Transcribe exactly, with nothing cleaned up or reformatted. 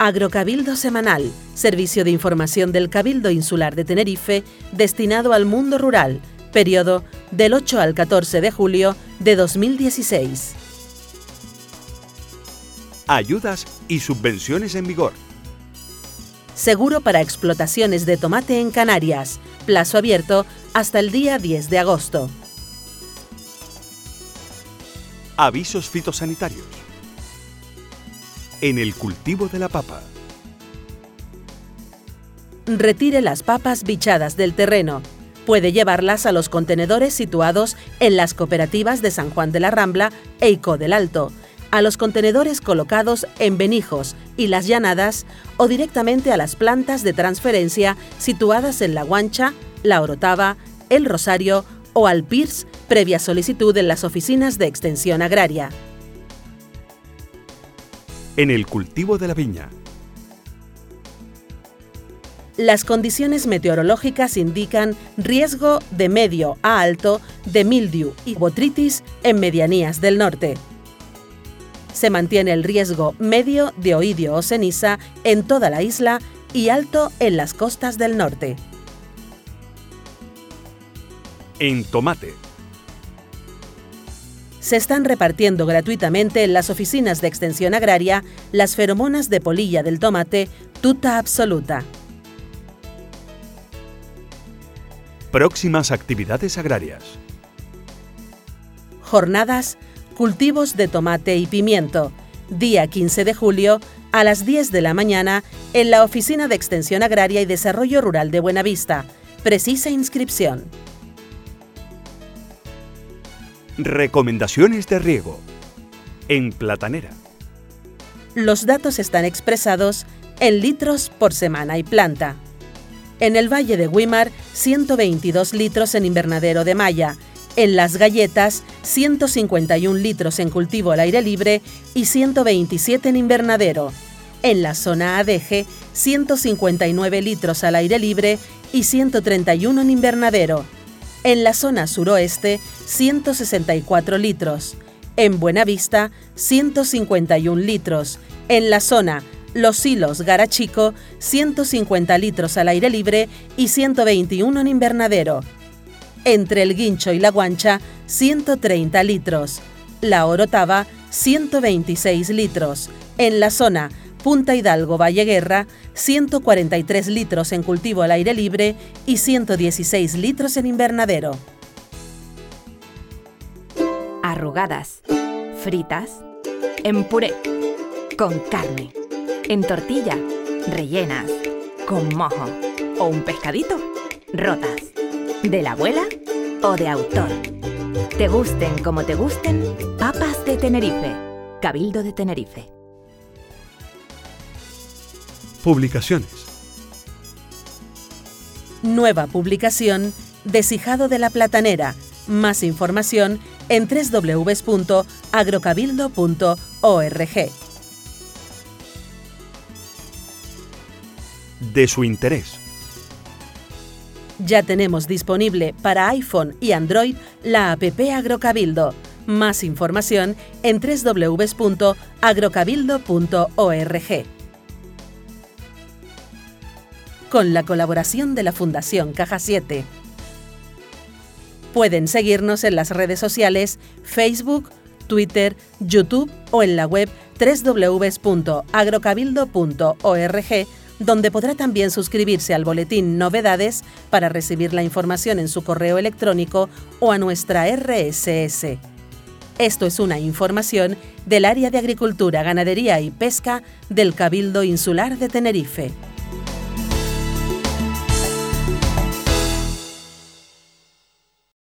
Agrocabildo Semanal, servicio de información del Cabildo Insular de Tenerife destinado al mundo rural, periodo del ocho al catorce de julio de dos mil dieciséis. Ayudas y subvenciones en vigor. Seguro para explotaciones de tomate en Canarias, plazo abierto hasta el día diez de agosto. Avisos fitosanitarios. En el cultivo de la papa. Retire las papas bichadas del terreno. Puede llevarlas a los contenedores situados en las cooperativas de San Juan de la Rambla e Icó del Alto, a los contenedores colocados en Benijos y Las Llanadas o directamente a las plantas de transferencia situadas en La Guancha, La Orotava, El Rosario o al P I R S previa solicitud en las oficinas de Extensión Agraria. En el cultivo de la viña. Las condiciones meteorológicas indican riesgo de medio a alto de mildiu y botritis en medianías del norte. Se mantiene el riesgo medio de oidio o ceniza en toda la isla y alto en las costas del norte. En tomate. Se están repartiendo gratuitamente en las oficinas de Extensión Agraria las feromonas de polilla del tomate Tuta Absoluta. Próximas actividades agrarias. Jornadas Cultivos de tomate y pimiento, día quince de julio a las diez de la mañana en la Oficina de Extensión Agraria y Desarrollo Rural de Buenavista. Precisa inscripción. Recomendaciones de riego. En platanera. Los datos están expresados en litros por semana y planta. En el Valle de Güímar, ciento veintidós litros en invernadero de malla. En Las Galletas, ciento cincuenta y un litros en cultivo al aire libre y ciento veintisiete en invernadero. En la zona Adeje, ciento cincuenta y nueve litros al aire libre y ciento treinta y uno en invernadero. En la zona suroeste, ciento sesenta y cuatro litros. En Buenavista, ciento cincuenta y un litros. En la zona Los Silos Garachico, ciento cincuenta litros al aire libre y ciento veintiuno en invernadero. Entre el Guincho y La Guancha, ciento treinta litros. La Orotava, ciento veintiséis litros. En la zona Punta Hidalgo Valle Guerra, ciento cuarenta y tres litros en cultivo al aire libre y ciento dieciséis litros en invernadero. Arrugadas, fritas, en puré, con carne, en tortilla, rellenas, con mojo o un pescadito, rotas, de la abuela o de autor. Te gusten como te gusten, papas de Tenerife, Cabildo de Tenerife. Publicaciones. Nueva publicación Deshijado de la Platanera. Más información en doble u doble u doble u punto agrocabildo punto org. De su interés. Ya tenemos disponible para iPhone y Android la app Agrocabildo. Más información en doble u doble u doble u punto agrocabildo punto org. Con la colaboración de la Fundación Caja siete. Pueden seguirnos en las redes sociales Facebook, Twitter, YouTube o en la web doble u doble u doble u punto agrocabildo punto org, donde podrá también suscribirse al boletín Novedades para recibir la información en su correo electrónico o a nuestra erre ese ese. Esto es una información del Área de Agricultura, Ganadería y Pesca del Cabildo Insular de Tenerife.